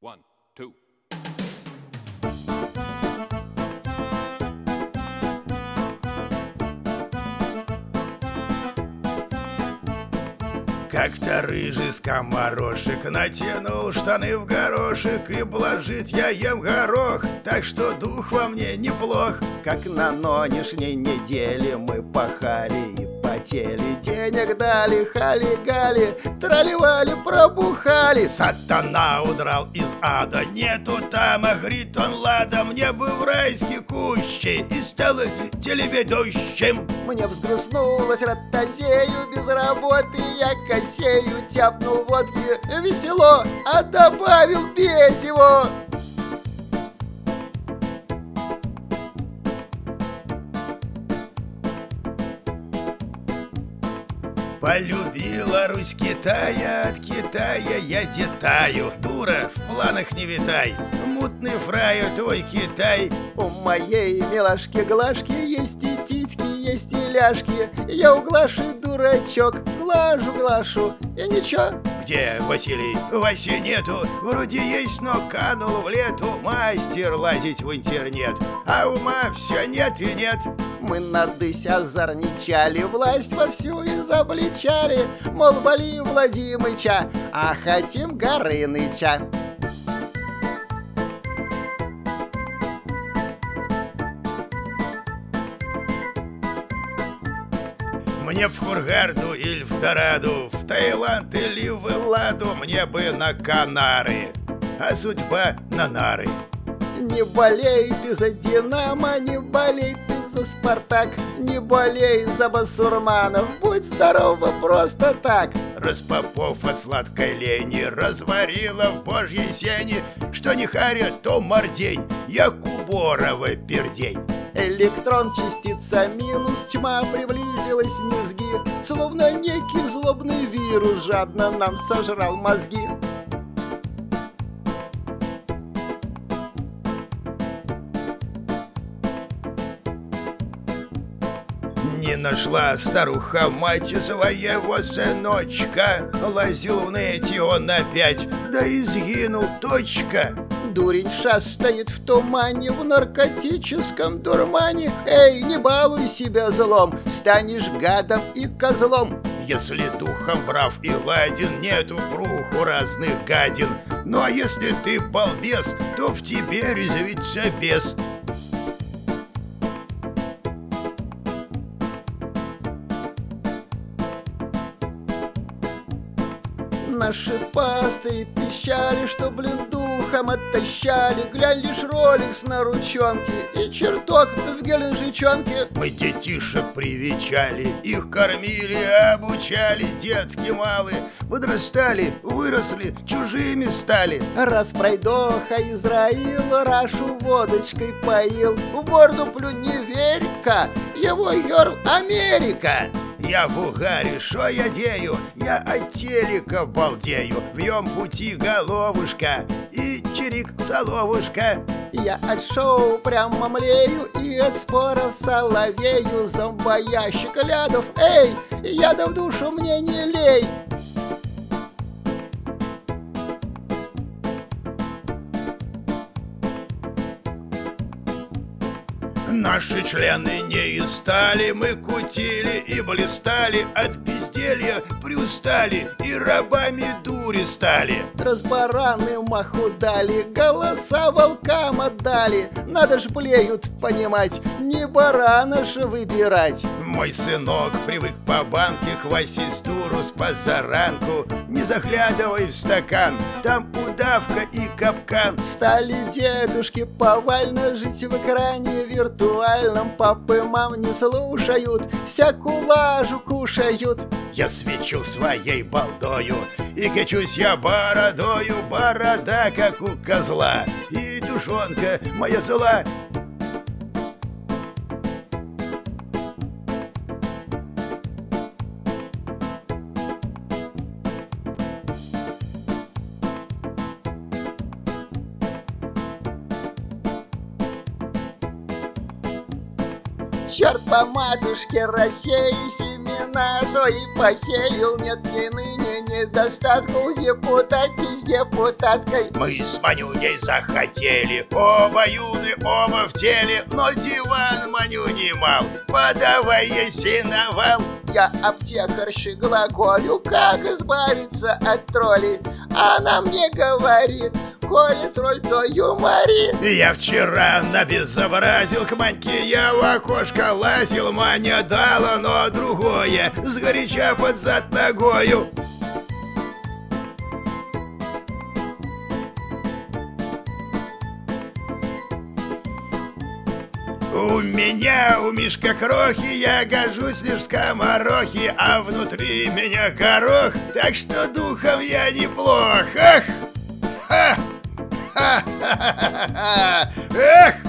One, two. Как-то рыжий скоморошек натянул штаны в горошек, и блажит я ем горох, так что дух во мне неплох. Как на нынешней неделе мы пахали и потели, денег дали, хали-гали, тролливали, пробухали. Сатана удрал из ада, нету там, а говорит он: лада, мне бы в райские кущи и стало телеведущим. Мне взгрустнулось ротозею, без работы я косею, тяпнул водки весело, а добавил бесево. Полюбила Русь Китая, от Китая я детаю. Дура, в планах не витай, мутный фраю твой Китай. У моей милашки-глажки есть и титьки, есть и ляжки. Я у Глаши дурачок, глажу, и ничего. Где Василий? Васи нету, вроде есть, но канул в лету. Мастер лазить в интернет, а ума все нет и нет. Мы надысь озорничали, власть вовсю изобличали, мол, вали Владимыча, а хотим Горыныча. Мне в Хургаду или в Дораду, в Таиланд или в Элладу, мне бы на Канары, а судьба на нары. Не болей ты за Динамо, не болей ты за Спартак, не болей за басурманов, будь здорова просто так. Распопов от сладкой лени разварила в божьей сени, что не харя, то мордень, я Куборова пердень. Электрон, частица минус, тьма приблизилась низги, словно некий злобный вирус жадно нам сожрал мозги. Не нашла старуха мать своего сыночка, лазил в нете он опять, да и сгинул, точка. Дурень шастает в тумане, в наркотическом дурмане. Эй, не балуй себя злом, станешь гадом и козлом. Если духом брав и ладен, нету пруху разных гадин. Ну а если ты балбес, то в тебе резвится бес. Наши пасты пищали, что, блин, духом оттащали. Глянь, лишь роликс на ручонке и чертог в геленджичонке. Мы детишек привечали, их кормили, обучали. Детки малые подрастали, выросли, чужими стали. Раз пройдоха Израил рашу водочкой поил, в морду плюнь, не верь-ка, его ерл Америка. Я в угаре, шо я дею? Я от телека балдею. В ем пути головушка и чирик соловушка. Я от шоу прямо млею и от споров соловею. Зомбоящик лядов, эй, яда в душу мне не лей. Наши члены не из стали, мы кутили и блистали, от безделья приустали и рабами дури стали. Разбараны маху дали, голоса волкам отдали. Надо ж блеют понимать, не барана ж выбирать. Мой сынок привык по банке квасить дуру с позаранку. Не заглядывай в стакан, там удавка и капкан. Стали дедушки повально жить в экране виртуальном. Папы мам не слушают, всякую лажу кушают. Я свечу своей балдою и качусь я бородою. Борода, как у козла, и душонка моя зла. Черт по матушке России, семена семена свои посеял. Нет ни ныне недостатку в депутате с депутаткой. Мы с Манюней захотели, оба юны, оба в теле, но диван Манюни мал, подавай ей сеновал. Я аптекарши глаголю, как избавиться от троллей. Она мне говорит: коли тролль, то юмори. Я вчера набезобразил к Маньке, я в окошко лазил, Маня дала, но другое, сгоряча под зад ногою. У меня, у Мишка крохи, я гожусь лишь в скоморохи, а внутри меня горох, так что духом я неплох. Ах! Ха! Ха-ха-ха-ха! Эх!